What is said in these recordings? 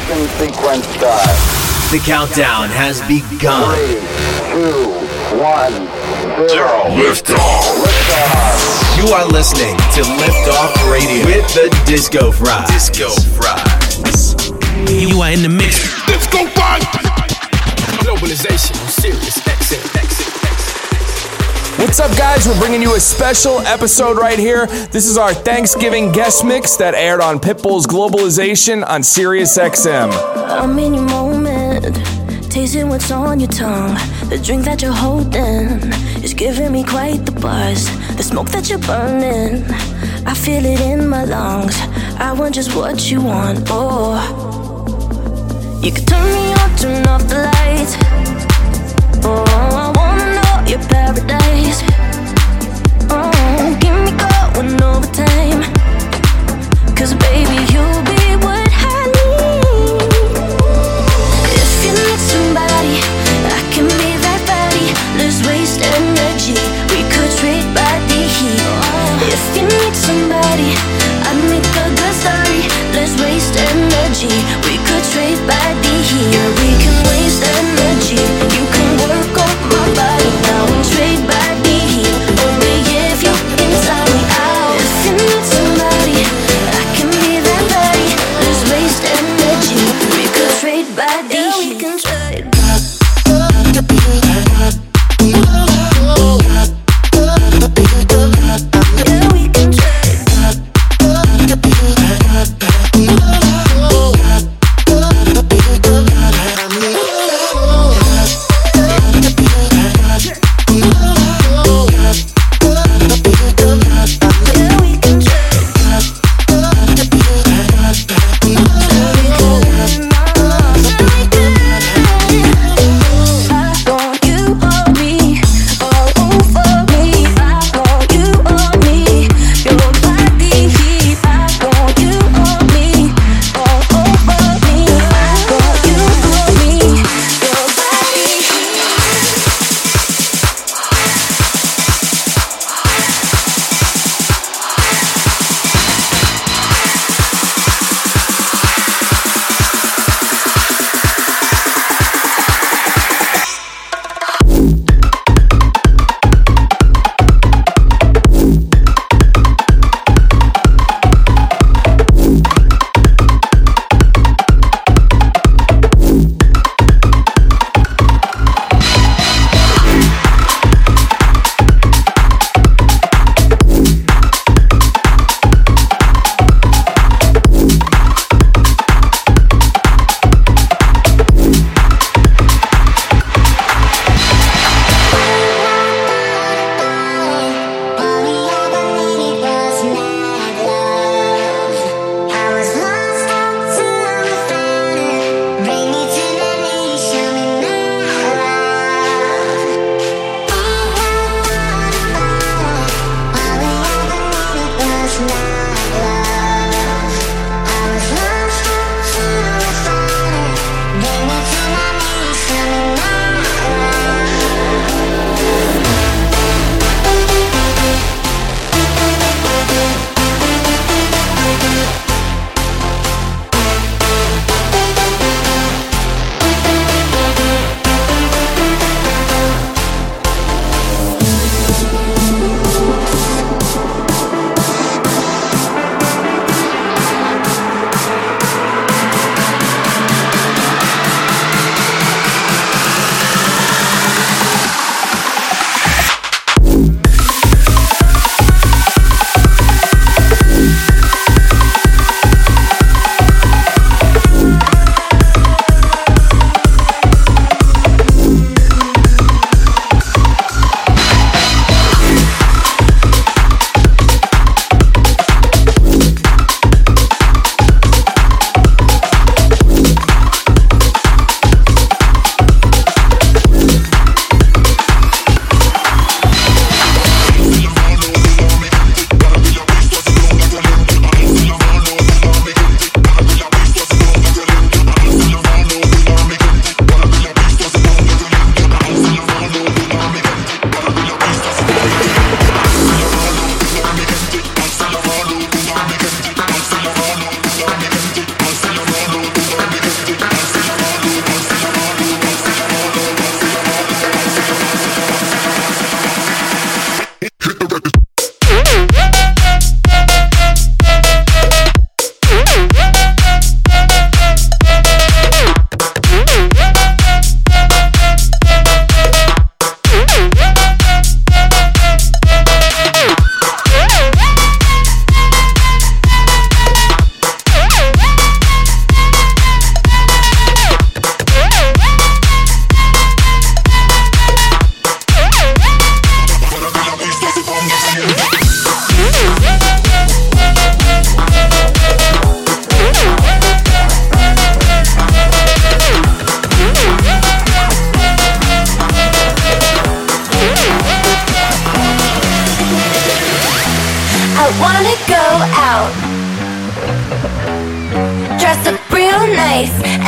Ignition sequence start. The countdown has begun. 3, 2, 1, 0. Liftoff. Liftoff. You are listening to Liftoff Radio with the Disco Fries. Disco Fries. You are in the mix. Disco Fries. Globalization on Sirius XM. What's up, guys? We're bringing you a special episode right here. This is our Thanksgiving guest mix that aired on Pitbull's Globalization on Sirius XM. I'm in your moment, tasting what's on your tongue. The drink that you're holding is giving me quite the buzz. The smoke that you're burning, I feel it in my lungs. I want just what you want, oh. You can turn me on, turn off the lights. Oh, I wanna know your paradise. Oh, give me going overtime. 'Cause baby, you'll be what I need. If you need somebody, I can be that body. Let's waste energy, we could trade body heat. If you need somebody, I'd make a good story. Let's waste energy, we could trade body heat. Yeah, we can waste energy.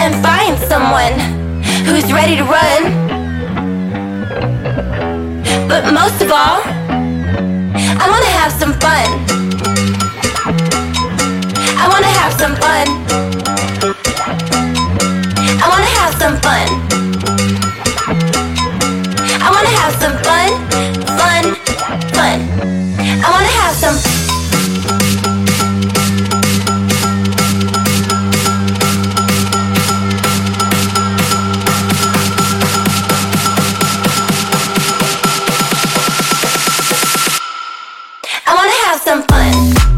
and find someone who's ready to run. But most of all, I wanna have some fun. I wanna have some fun. I wanna have some fun. I wanna have some fun, fun, fun. I wanna have some. I wanna have some fun.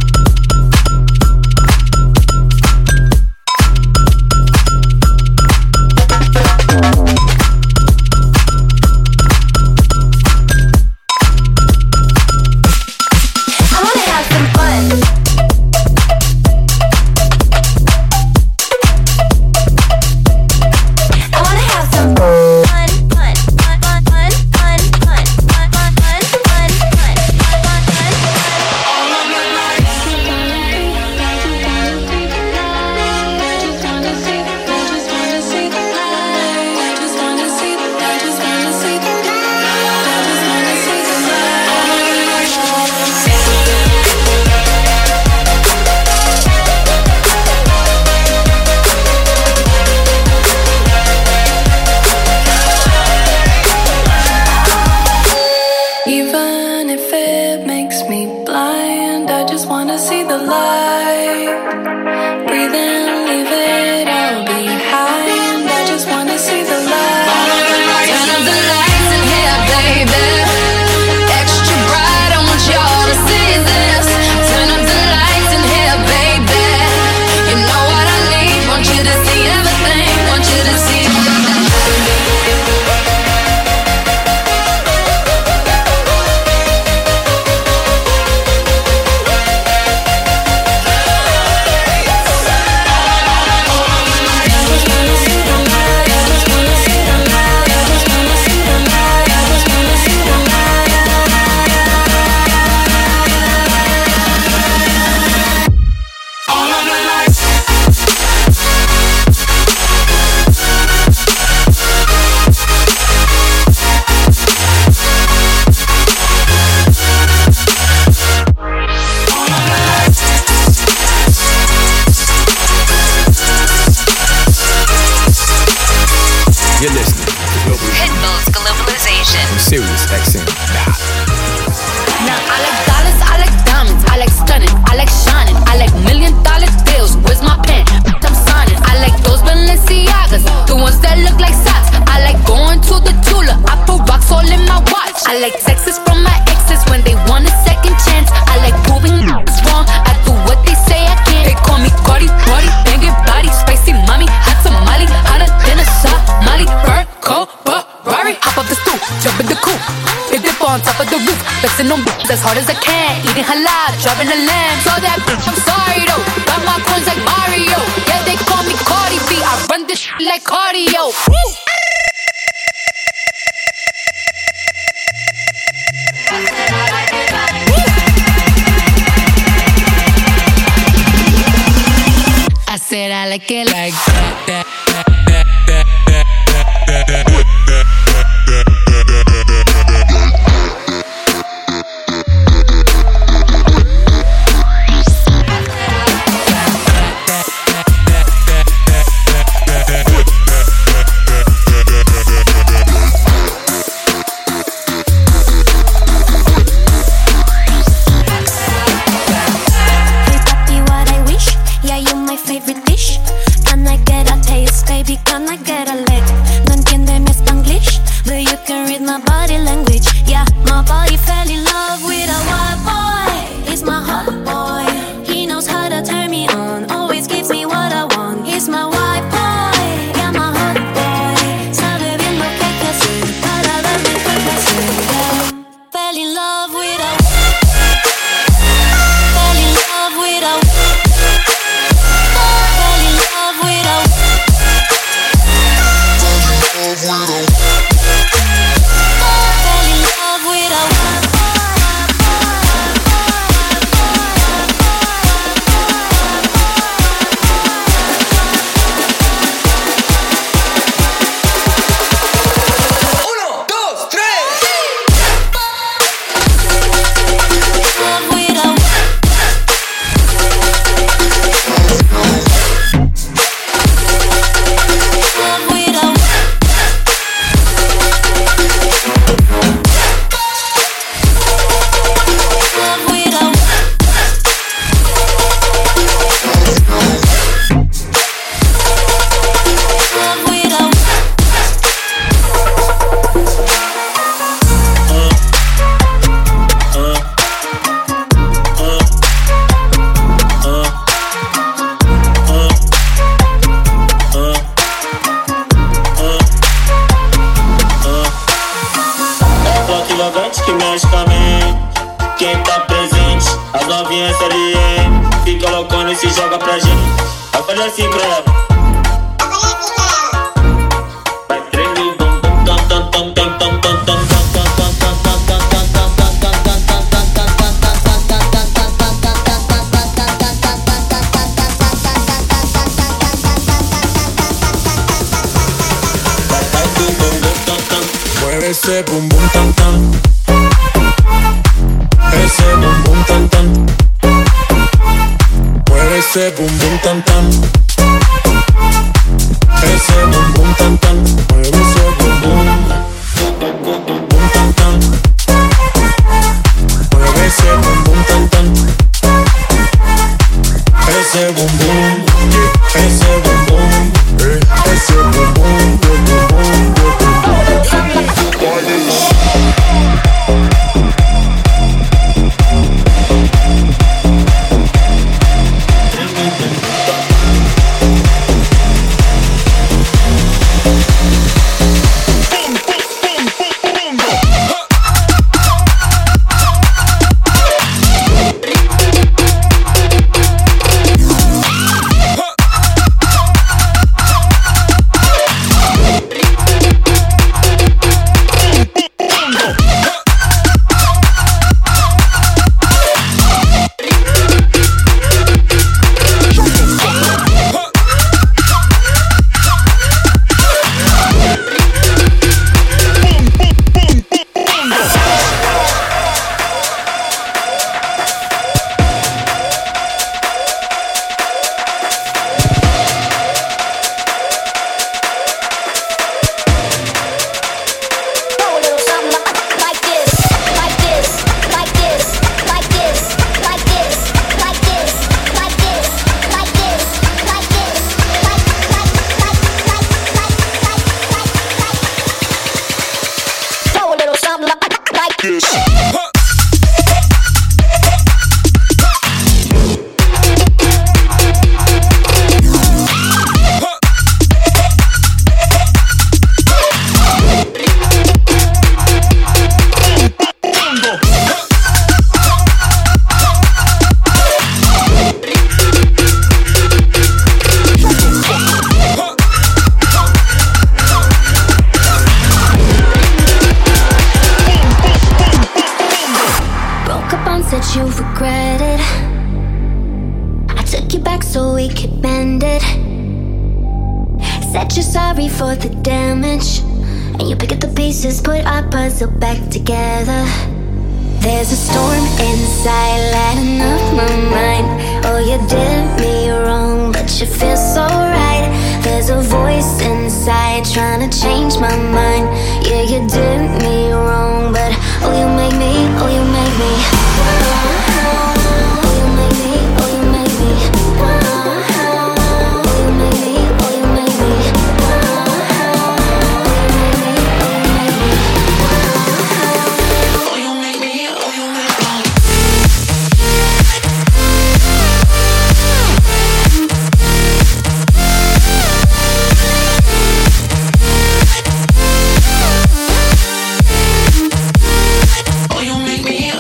You're listening to Pitbull's Globalization. Sirius XM. Now I like dollars, I like diamonds, I like stunning, I like shining, I like $1 million deals. Where's my pen? I'm signing. I like those Balenciagas, the ones that look like socks. I like going to the Tula, I put rocks all in my watch. I like texts from my exes when they want a second chance. I like proving it's wrong, I do what they say I can't. They call me Cardi, Cardi, banging body, spicy mommy, hot tamale, hotter than a Somali. Burn, cold, Ferrari, hop up the stoop, jump in the coupe, big dip on top of the roof, flexing on b****s as hard as I can, eating halal, driving a lamb. So that bitch, I'm sorry though, got my coins like Mario. Yeah, they call me Cardi B, I run this shit like cardio. Woo! I said I like it like that. Hey papi, what I wish? Yeah, you my favorite dish. And I get a taste así, prueba. Ese bum bum tan tan, ese bum bum tan tan, mueve ese bum bum tan tan, ese bum bum tan tan, mueve ese bum bum tan tan, mueve ese bum bum tan tan, ese bum bum, ese bum bum, ese bum bum, for the damage, and you pick up the pieces, put our puzzle back together. There's a storm inside lighting up my mind. Oh, you did me wrong, but you feel so right. There's a voice inside trying to change my mind. Yeah, you did me wrong, but oh, you make me, oh, you make me. Oh, you make me, oh, you make me. Oh, you make me, oh, you make me. Oh, you make me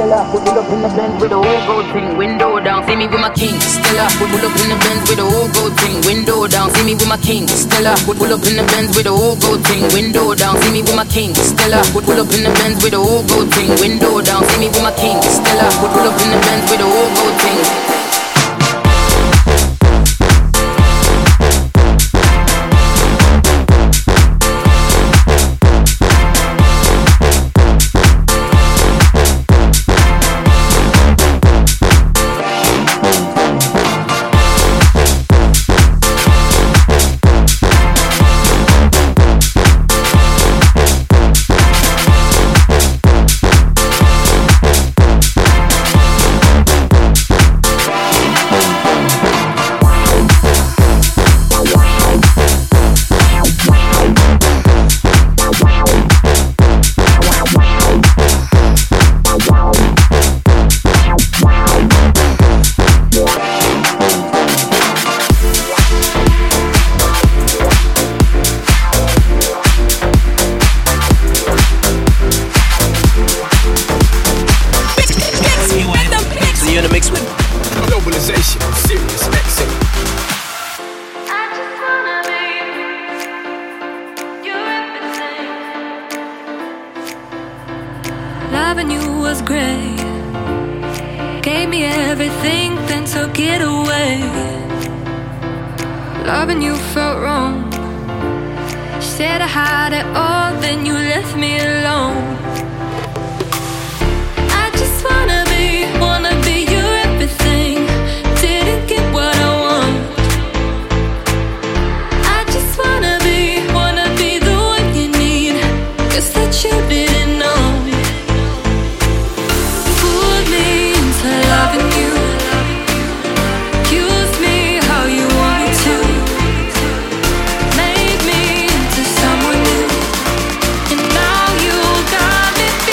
Stella, pull up in the Benz with a whole gold thing, window down, see me with my king. Stella, pull up in the Benz with a whole gold thing, window down, see me with my king. Stella, pull up in the Benz with a whole gold thing, window down, see me with my king. Stella, pull up in the Benz with a whole gold thing, window down, see me with my king. Stella, pull up in the Benz with a whole gold thing. Loving you was great. Gave me everything, then took it away. Loving you felt wrong. Said I had it all, then you left me alone. I just wanna be your everything. Didn't get what I want. I just wanna be the one you need. Guess that you didn't know. Loving you, use me how you want me to, made me into someone new, and now you got me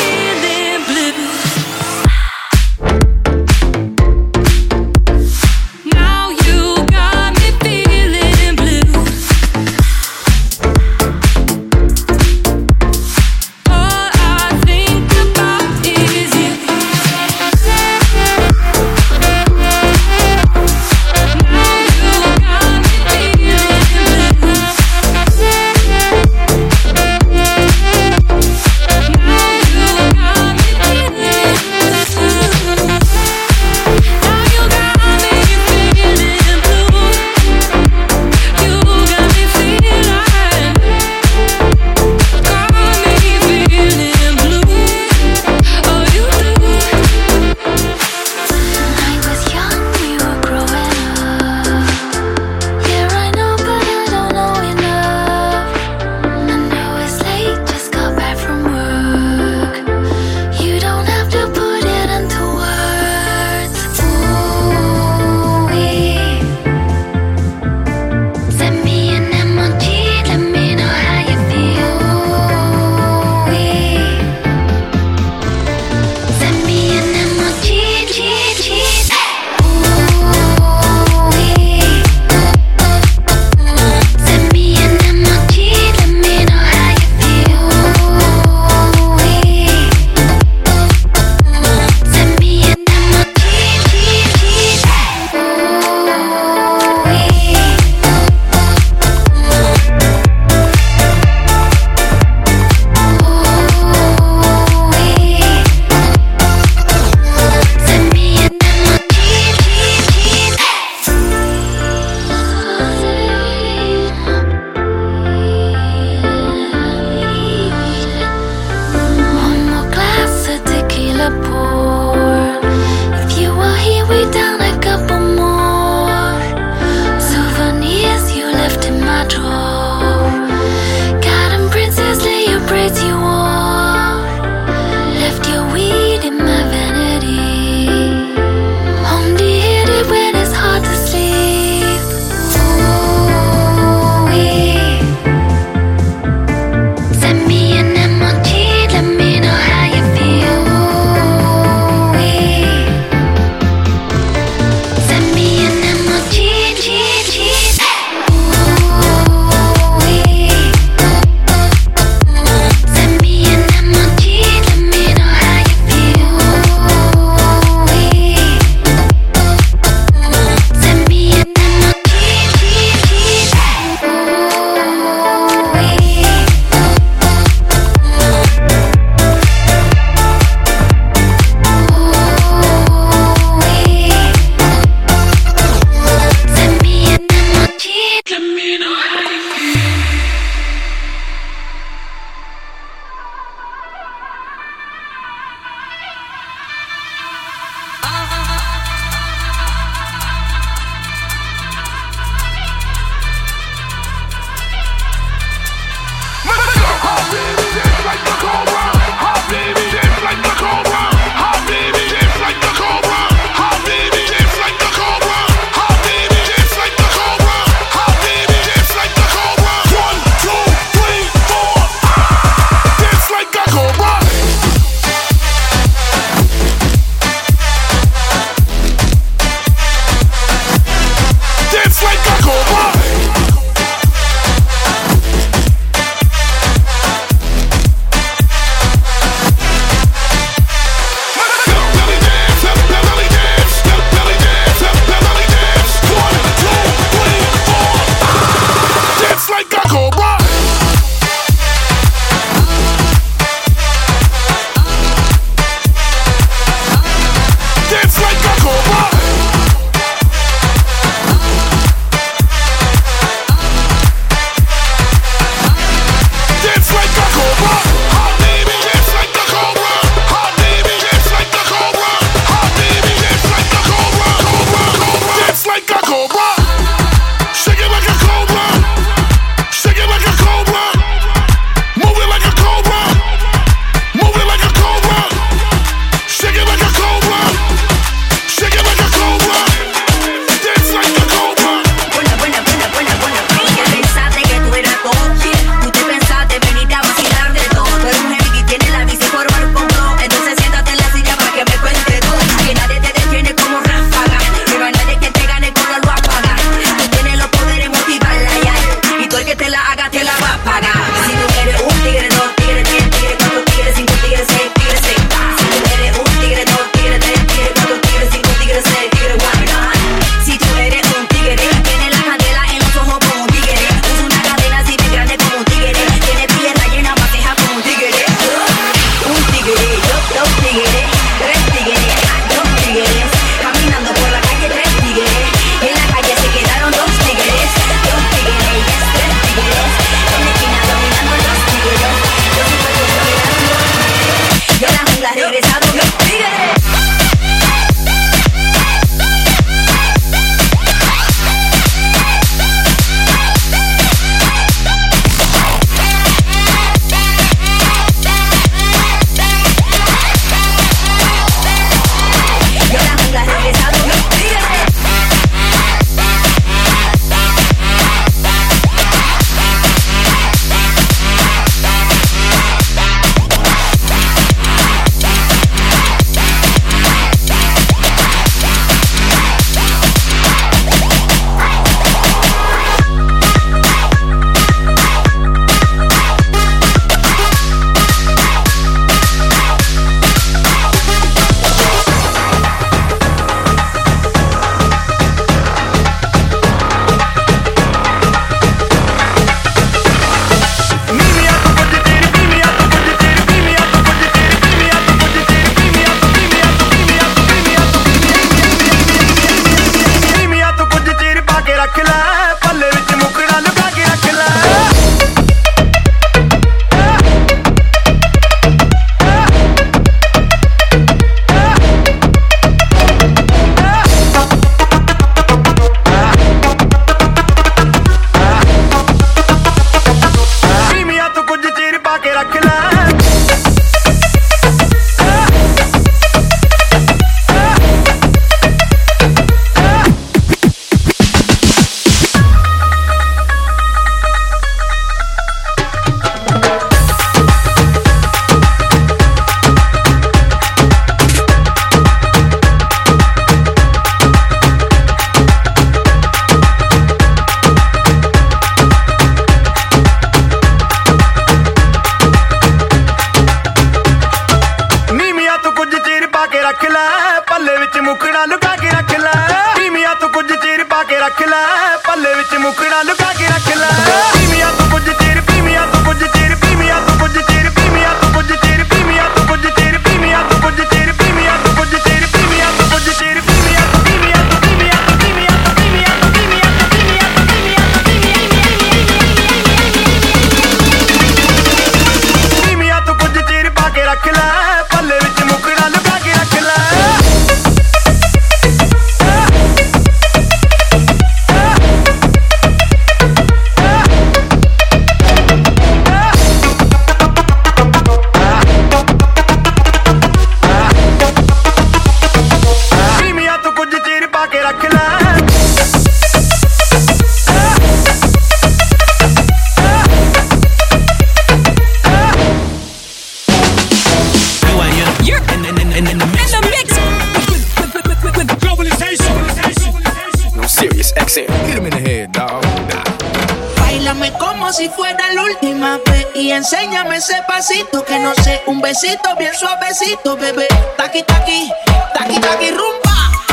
Báilame como si fuera la última vez y enséñame ese pasito que no sé, un besito bien suavecito, bebé. Taqui, taqui, taqui, taqui, rumba.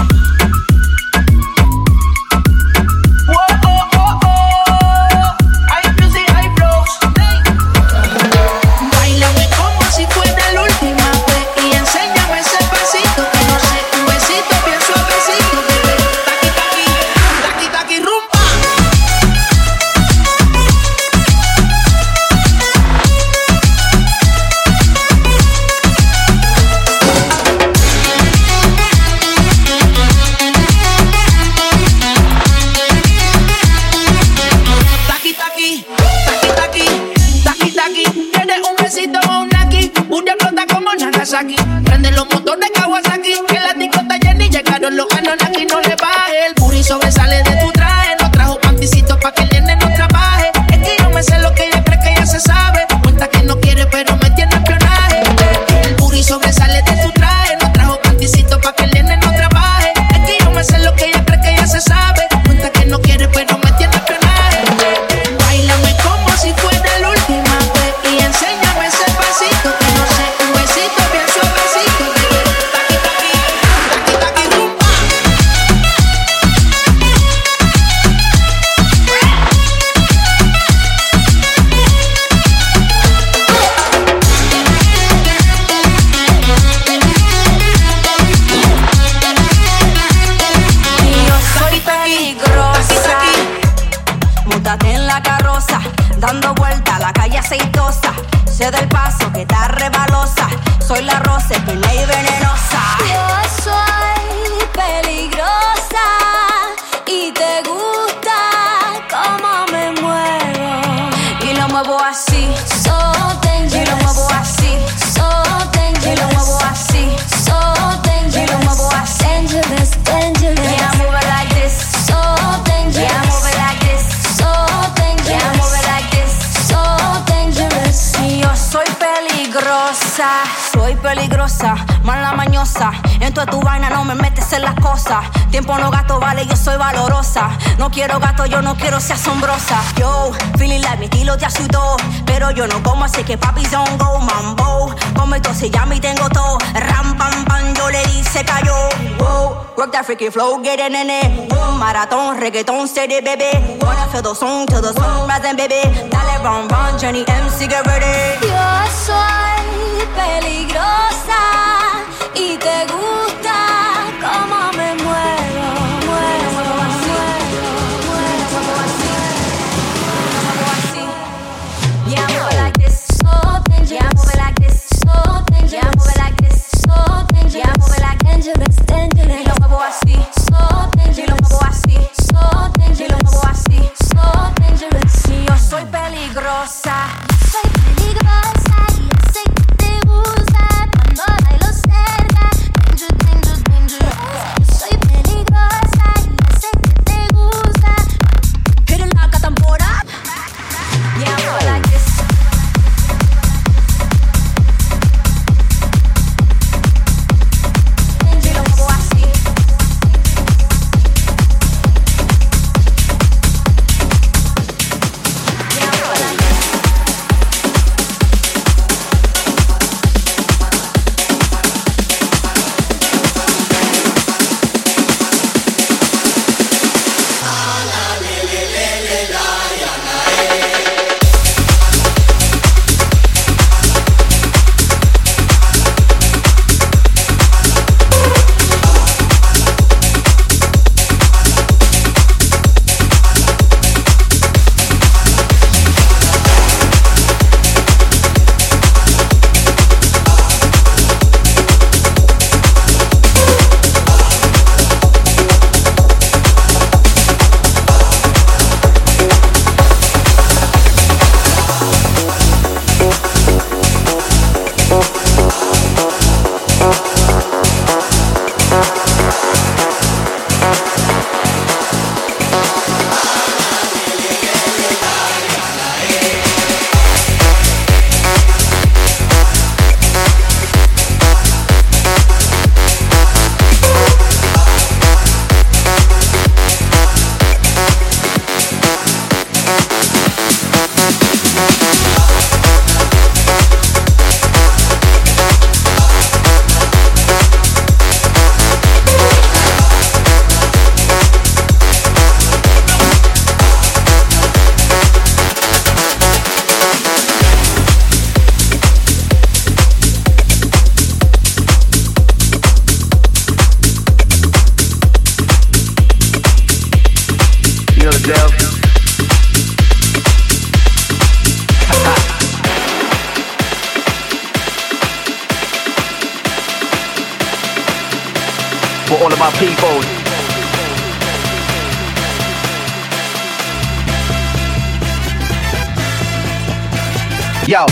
Prende los motores Kawasaki, que la disco está llena y llegaron los Anunnaki. No le baje, el booty sobresale de tu traje. No trajo panticitos pa' que el nene no trabaje. Es que yo me sé lo que ella cree que ya se sabe. Cuenta que no quiere pero me tiene espionaje. El booty sobresale de tu traje. No trajo panticitos pa' que el nene no trabaje. Es que yo me sé lo que ella cree que ya se sabe. Cuenta que no quiere pero me tiene espionaje. Báilame como si fuera la última vez y enséñame ese pasito que no sé, un besito bien suavecito, bebé. Taqui, taqui, taqui, taqui, rumba. Yo soy peligrosa, múntate en la carroza, dando vuelta a la calle aceitosa. Sé del paso que está rebalosa, soy la rosa, espina y venenosa. Yo soy peligrosa y te gusta cómo me muevo. Y lo muevo así, So dangerous. y lo muevo así, So y lo muevo dangerous. así, So y lo muevo dangerous. así. Dangerous, dangerous. Yeah, I move it like this. So dangerous. Yeah, I move it like this. So dangerous. Yeah, I move it like this. So dangerous. Y yo soy peligrosa, mala mañosa. En toda tu vaina no me metes en las cosas. Tiempo no gasto, vale, yo soy valorosa. No quiero gato, yo no quiero ser asombrosa. Yo, feeling like mi estilo te asustó, pero yo no como, así que papi don't go mambo. Como esto se llama y tengo todo. Ram, pam, pam, yo le di, se cayó. Wow, work that freaky flow, get it in it. Boom, maratón, reggaeton, steady, baby. Wanna feel the song till the sun rising, baby. Dale, run, run, Johnny MC, get ready. Yo soy peligrosa y te gusta cómo me muevo, muevo, Yeah, I move it like this. So dangerous. Yeah, I move it like this. So dangerous. Yeah, I move it like this. So dangerous. Yeah, I move it like dangerous, dangerous. Y lo muevo así. So dangerous. Y lo muevo así. So dangerous. Y lo muevo así. So dangerous. Y yo soy peligrosa. Soy peligrosa y yo sé que te gusta cuando bailo cerca. Dangerous, dangerous, dangerous. Soy peligrosa y yo sé que te gusta. Hit it like a tambora. Yeah, I move it like this. Y lo muevo así. Yeah, I move it like this. keyboard. Yo.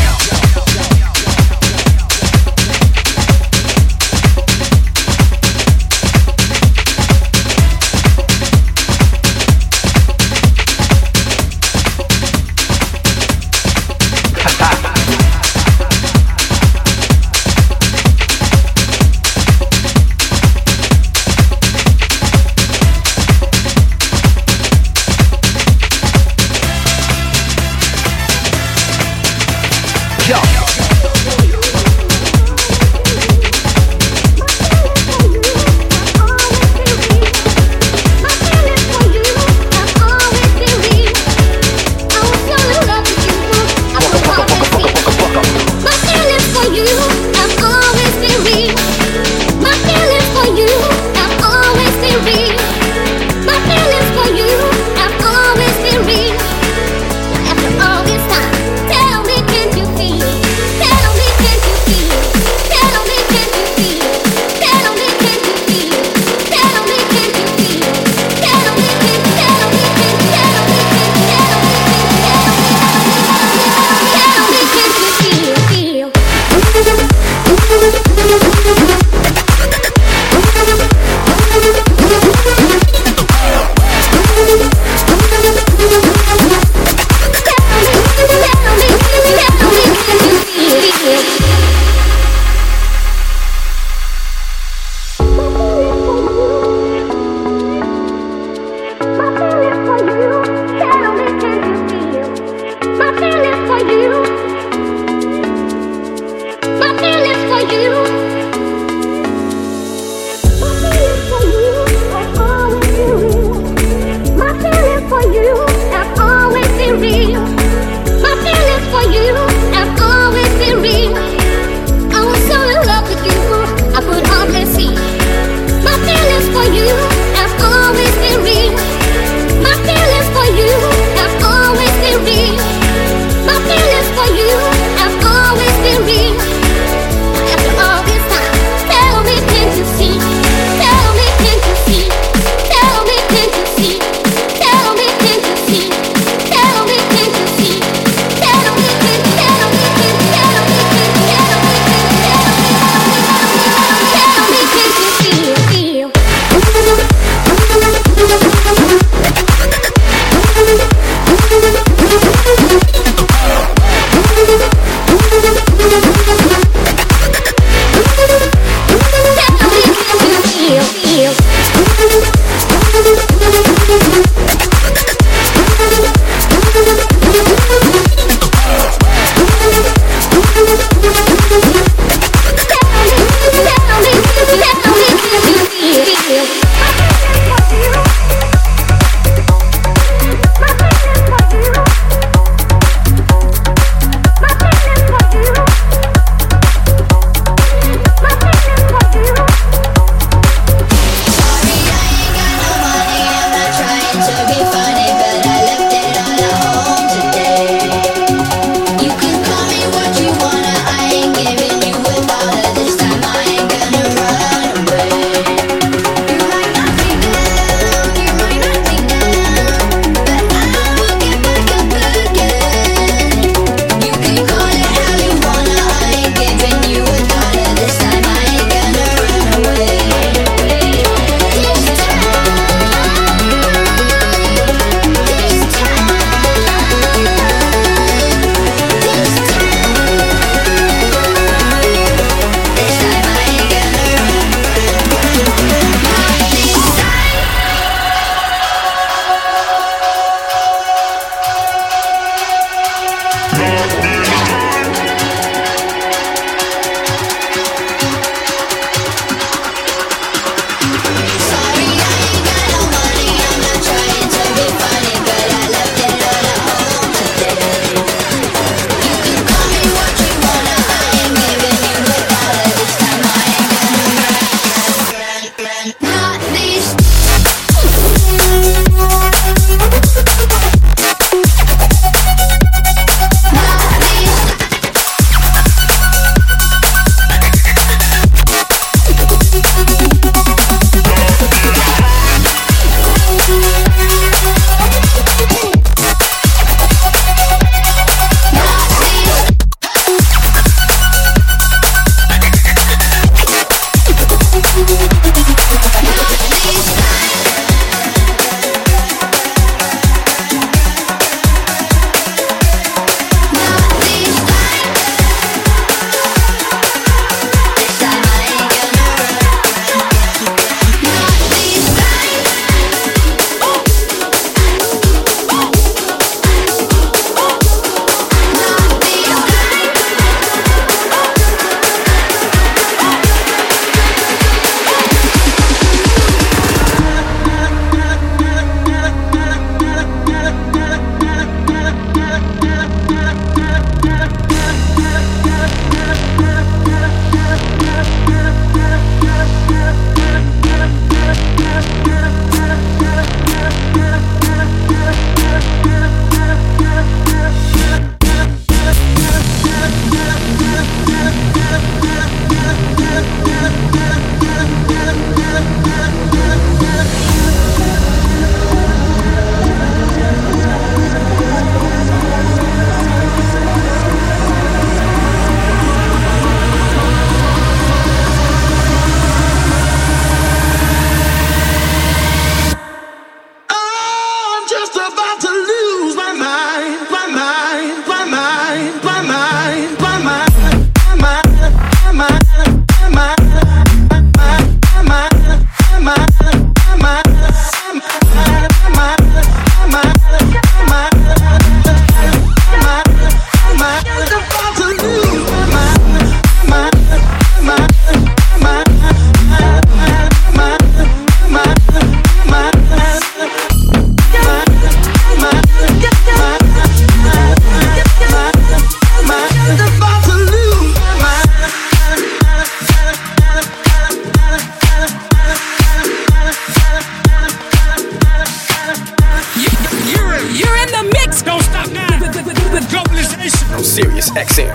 Sirius XM.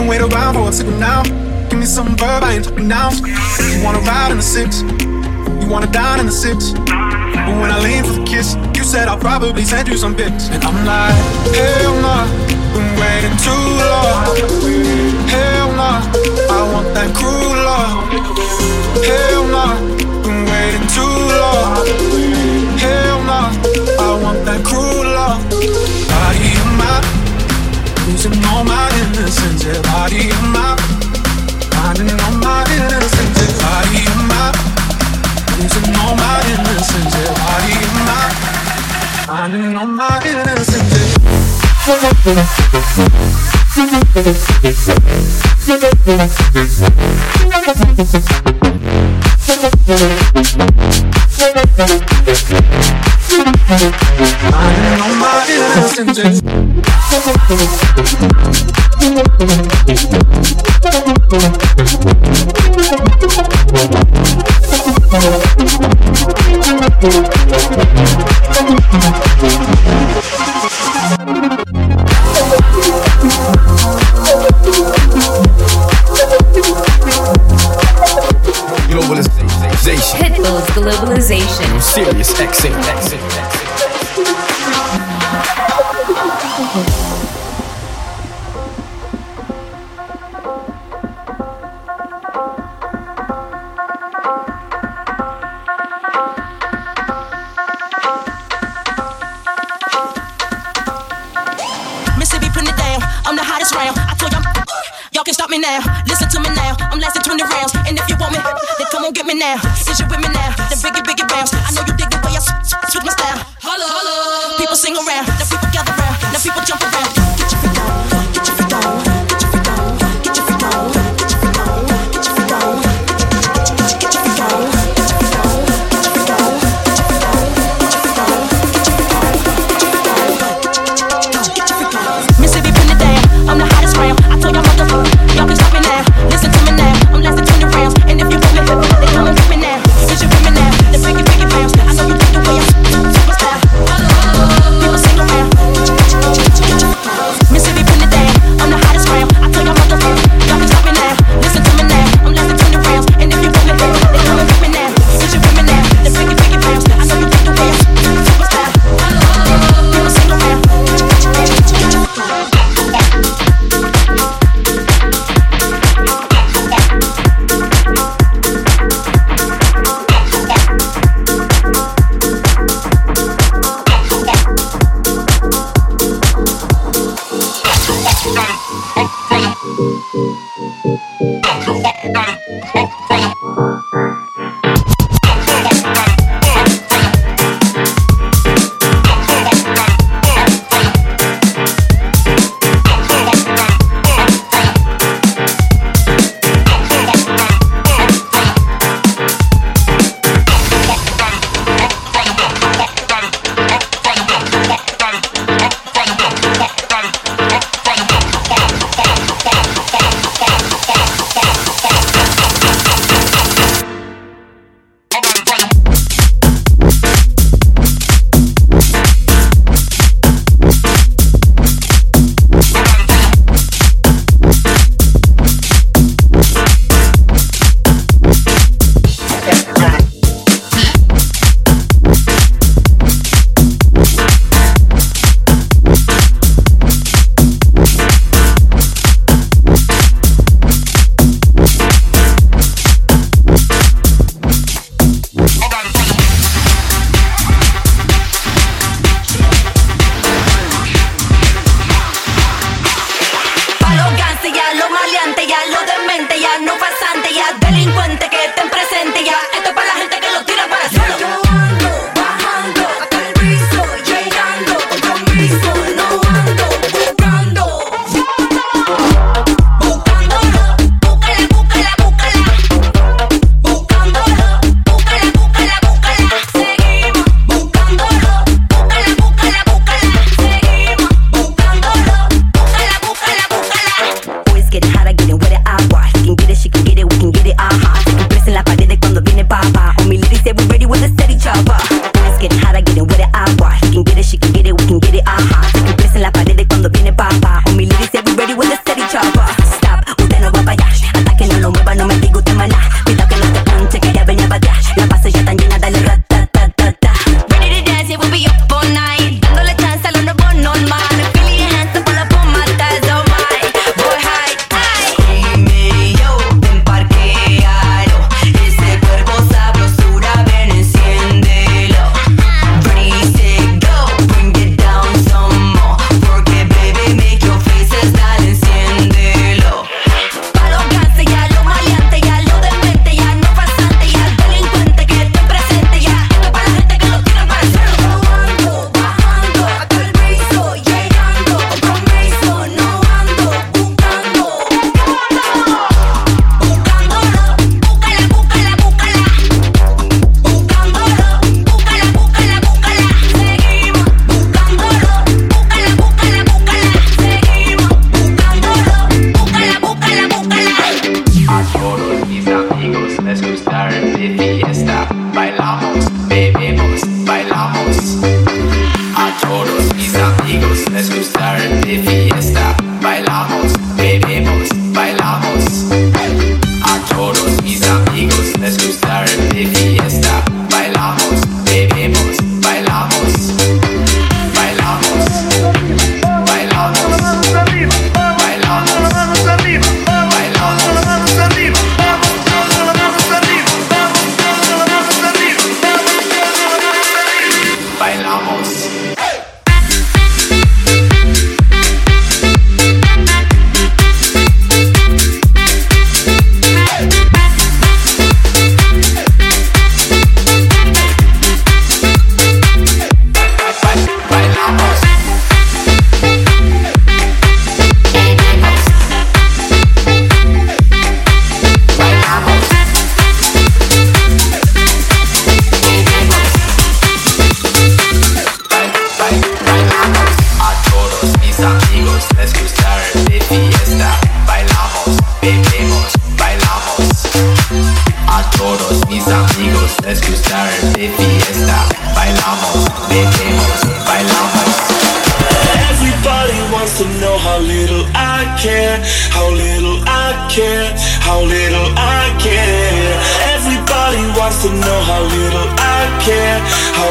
Don't wait around for a signal now. Give me some verb, I ain't talking now. You wanna ride in the 6, you wanna dine in the 6. But when I lean for the kiss, you said I'll probably send you some pics. And I'm like, hell nah, been waiting too long. Hell nah, I want that cruel love. Hell nah, been waiting too long. Hell nah, I want that cruel love. Body of mine, losing all my innocence. Yeah, body of mine, finding all my innocence. Yeah, body of mine, losing all my innocence. Yeah, body of mine, finding all my innocence. Finding all my innocence. Globalization. Pitbull's Globalization. Sirius XM. Mississippi, putting it down. I'm the hottest round. I told y'all can stop me now. Listen to me now. I'm lasting 20 rounds. And if you want me, then come on get me now. Is you with me now? Then biggie bounce. I know you dig the way I switch my style. Holla, holla. People sing around. Now people gather round. Now people jump around. Get your feet on. Get your feet on. Get your feet on. Get your feet on. Get your feet on. Get your feet on. Get your feet on. Mississippi, put it down. I'm the hottest round. I told y'all motherfuckers, y'all can stop me now. Listen to me now. I'm lasting 20 rounds. And if you want me, then come and get me now. Is you with me now? Then biggie bounce. I know you dig the way I switch my style. People sing around. Get your feet on.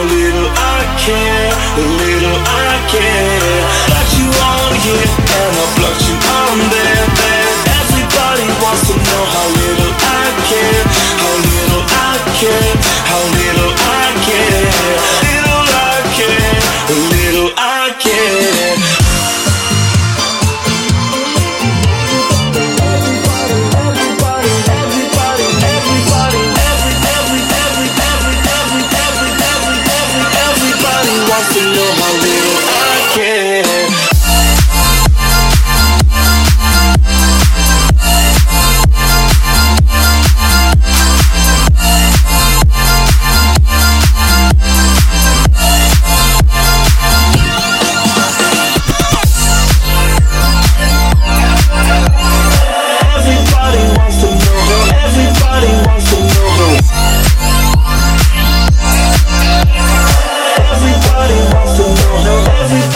little I care, how little I care. Got you on here and I blocked you on there. Everybody wants to know how little I care, how little I care, how little I care. Little I care, little I care. To know how little I care. Everybody wants to know. Everybody wants to know. Everybody wants to know.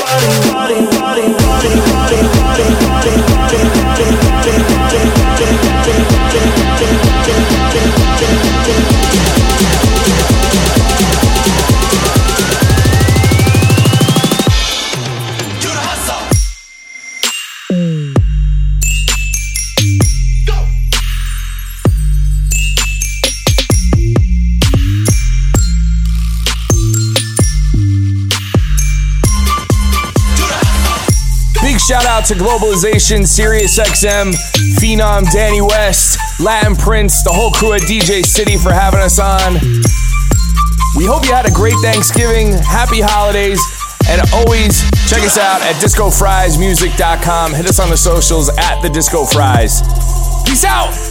Shout out to Globalization, SiriusXM, Phenom, Danny West, Latin Prince, the whole crew at DJ City for having us on. We hope you had a great Thanksgiving, happy holidays, and always check us out at DiscoFriesMusic.com. Hit us on the socials at The Disco Fries. Peace out!